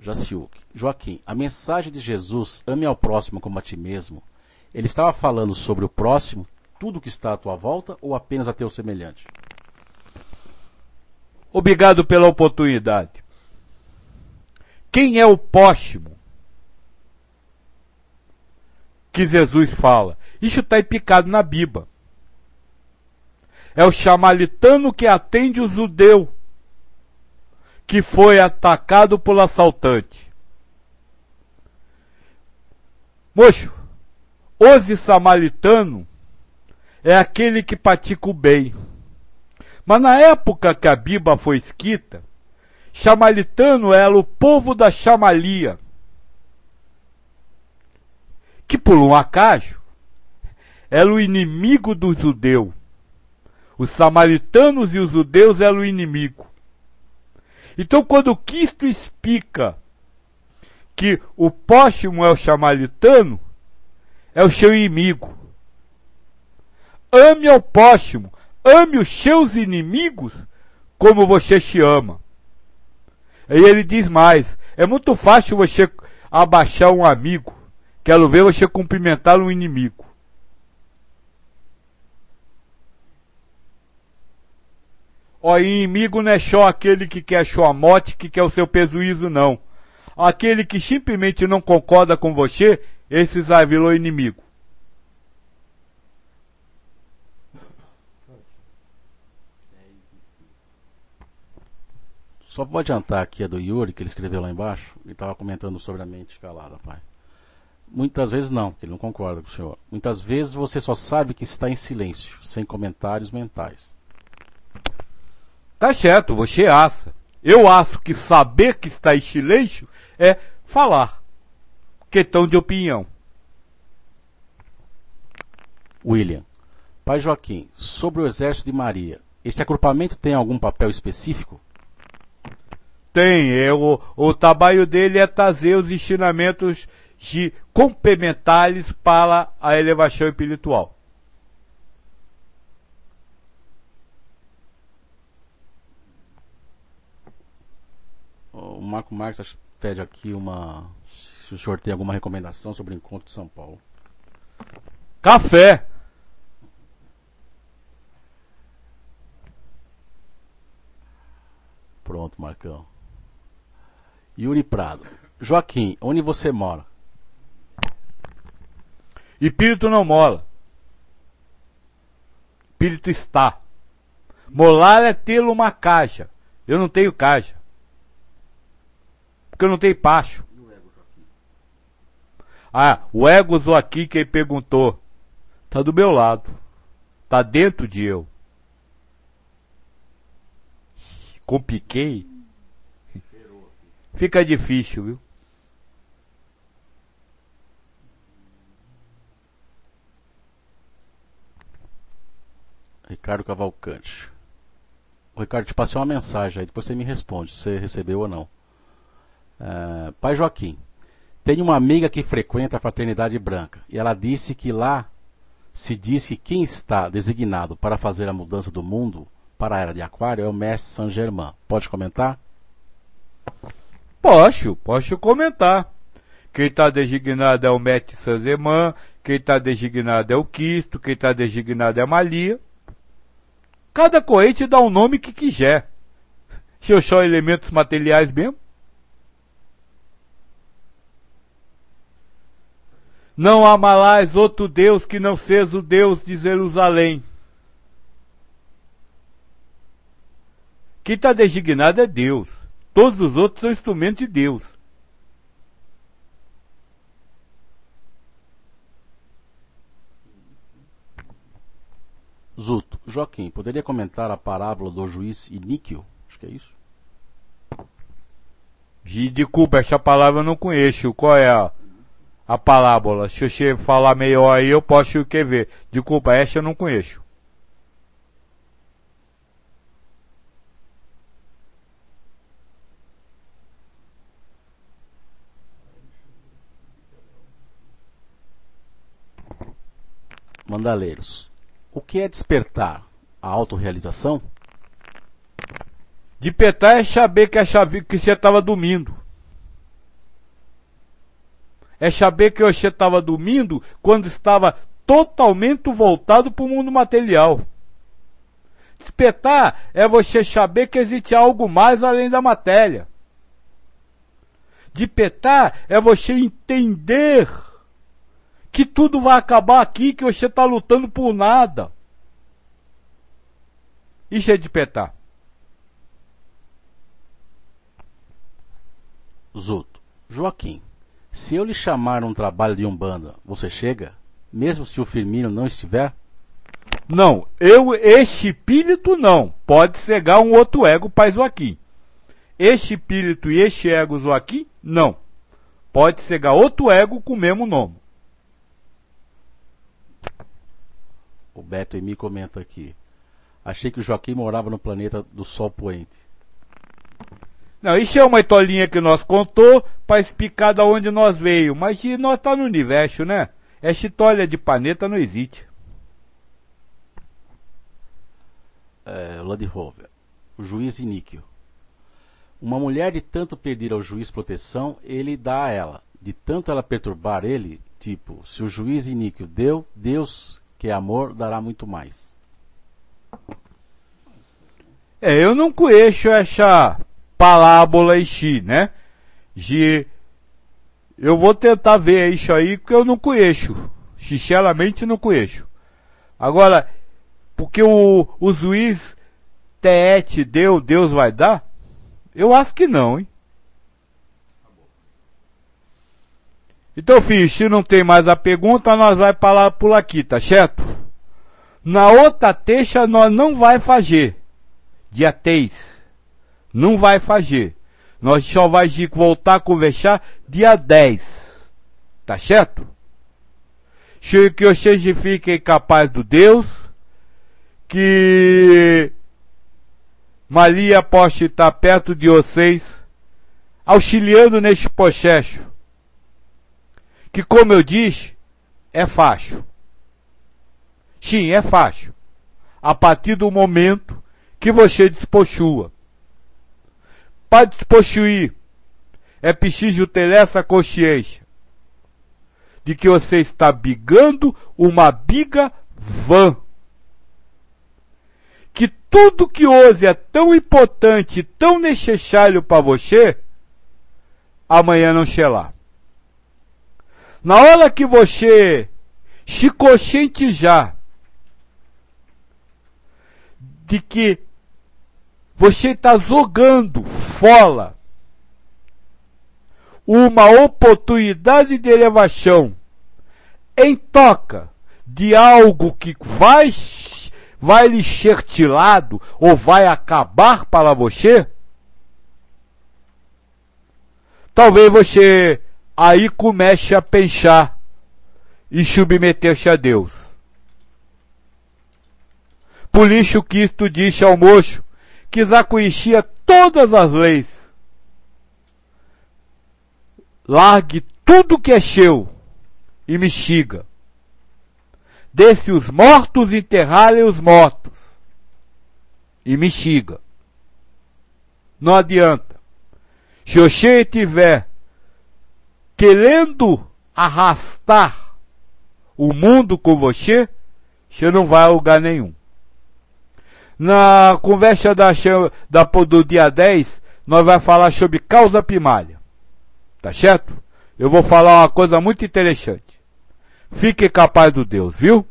Jaciuk. Joaquim, a mensagem de Jesus, ame ao próximo como a ti mesmo, ele estava falando sobre o próximo, tudo que está à tua volta, ou apenas a teu semelhante? Obrigado pela oportunidade. Quem é o próximo que Jesus fala? Isso está picado na Bíblia. É o samaritano que atende o judeu, que foi atacado por assaltante. Moço, hoje samaritano é aquele que pratica o bem. Mas na época que a Bíblia foi escrita, samaritano era o povo da Chamalia, que por um acaso era o inimigo do judeu. Os samaritanos e os judeus eram o inimigo. Então quando Cristo explica que o próximo é o samaritano, é o seu inimigo. Ame ao próximo, ame os seus inimigos como você se ama. E ele diz mais, é muito fácil você abaixar um amigo, quero ver você cumprimentar um inimigo. Ó, inimigo não é só aquele que quer a sua morte, que quer o seu prejuízo, não. Aquele que simplesmente não concorda com você, esse já virou inimigo. Só vou adiantar aqui a do Yuri, que ele escreveu lá embaixo, e estava comentando sobre a mente calada, pai. Muitas vezes não, que ele não concorda com o senhor. Muitas vezes você só sabe que está em silêncio, sem comentários mentais. Tá certo, você acha. Eu acho que saber que está em silêncio é falar. Questão de opinião. William. Pai Joaquim, sobre o exército de Maria, esse agrupamento tem algum papel específico? Tem, o trabalho dele é trazer os ensinamentos de complementares para a elevação espiritual. O Marco Marques pede aqui se o senhor tem alguma recomendação sobre o encontro de São Paulo. Café! Pronto, Marcão. Yuri Prado. Joaquim, onde você mora? Espírito não mola. Espírito está. Molar é ter uma caixa. Eu não tenho caixa. Porque eu não tenho pacho. Ah, o ego Joaquim, quem perguntou, tá do meu lado. Tá dentro de eu. Compliquei. Fica difícil, viu? Ricardo Cavalcante. O Ricardo, te passei uma mensagem aí, depois você me responde se você recebeu ou não. Pai Joaquim, tenho uma amiga que frequenta a Fraternidade Branca e ela disse que lá se diz que quem está designado para fazer a mudança do mundo para a Era de Aquário é o Mestre Saint Germain. Pode comentar? Posso comentar. Quem está designado é o Mestre Saint Germain, quem está designado é o Cristo, quem está designado é a Maria. Cada corrente dá o nome que quiser. Se eu só elementos materiais mesmo. Não amarás outro Deus que não seja o Deus de Jerusalém. Quem está designado é Deus. Todos os outros são instrumentos de Deus. Zuto. Joaquim, poderia comentar a parábola do juiz Iníquio? Acho que é isso. Desculpa, essa palavra eu não conheço. Qual é a parábola? Se você falar melhor aí, eu posso ver. Desculpa, essa eu não conheço. Mandaleiros. O que é despertar? A autorrealização? Despertar é saber que você estava dormindo. É saber que você estava dormindo quando estava totalmente voltado para o mundo material. Despertar é você saber que existe algo mais além da matéria. Despertar é você entender que tudo vai acabar aqui, que você está lutando por nada. Isso é despertar. Zuto. Joaquim, se eu lhe chamar um trabalho de Umbanda, você chega? Mesmo se o Firmino não estiver? Não, este espírito não. Pode cegar um outro ego para Joaquim. Este espírito e este ego Joaquim, não. Pode cegar outro ego com o mesmo nome. O Beto Emi comenta aqui. Achei que o Joaquim morava no planeta do Sol Poente. Não, isso é uma historinha que nós contou para explicar de onde nós veio. Mas nós tá no universo, né? Essa história de planeta não existe. Land Rover. O juiz Iníquio. Uma mulher de tanto pedir ao juiz proteção, ele dá a ela. De tanto ela perturbar ele, tipo, se o juiz Iníquio deu, Deus, que é amor, dará muito mais. Eu não conheço essa parábola em si, né? Eu vou tentar ver isso aí, porque eu não conheço. Sinceramente não conheço. Agora, porque o juiz Teete deu, Deus vai dar? Eu acho que não, hein? Então, filho, se não tem mais a pergunta, nós vai falar por aqui, tá certo? Na outra terça nós não vai fazer. Dia 3. Não vai fazer. Nós só vai voltar a conversar dia 10. Tá certo? Que vocês fiquem capaz do Deus. Que Maria possa estar perto de vocês, auxiliando neste processo. Que, como eu disse, é fácil. Sim, é fácil. A partir do momento que você despossua. Para despossuir, é preciso ter essa consciência de que você está bigando uma biga vã. Que tudo que hoje é tão importante, tão necessário para você, amanhã não chegar. Na hora que você se conscientizar de que você está jogando fora uma oportunidade de elevação em troca de algo que vai lhe ser tirado ou vai acabar para você, talvez você aí comece a pensar e submeter-se a Deus. Por isso Cristo disse ao moço que já conhecia todas as leis. Largue tudo que é seu e me siga. Deixe os mortos enterrarem os mortos e me siga. Não adianta. Se você estiver querendo arrastar o mundo com você, você não vai a lugar nenhum. Na conversa do dia 10, nós vamos falar sobre causa primária. Tá certo? Eu vou falar uma coisa muito interessante. Fique capaz do Deus, viu?